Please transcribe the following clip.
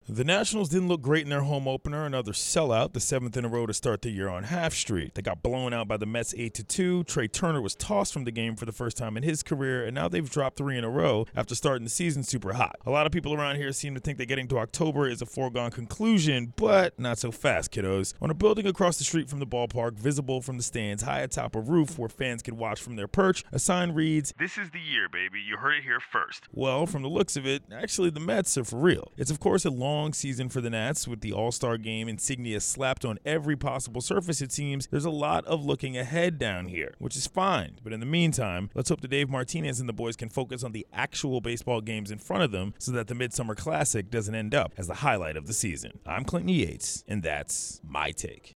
The Nationals didn't look great in their home opener, another sellout, the 7th in a row to start the year on half street. They got blown out by the Mets 8-2. Trey Turner was tossed from the game for the first time in his career, and now they've dropped 3 in a row after starting the season super hot. A lot of people around here seem to think that getting to October is a foregone conclusion, but not so fast, kiddos. On a building across the street from the ballpark, visible from the stands high atop a roof where fans can watch from their perch, a sign reads, "This is the year, baby. You heard it here first." Well, from the looks of it, actually the Mets are for real. It's of course a long season for the Nats with the All-Star Game insignia slapped on every possible surface. It seems there's a lot of looking ahead down here, which is fine. But in the meantime, let's hope that Dave Martinez and the boys can focus on the actual baseball games in front of them so that the Midsummer Classic doesn't end up as the highlight of the season. I'm Clinton Yates, and that's my take.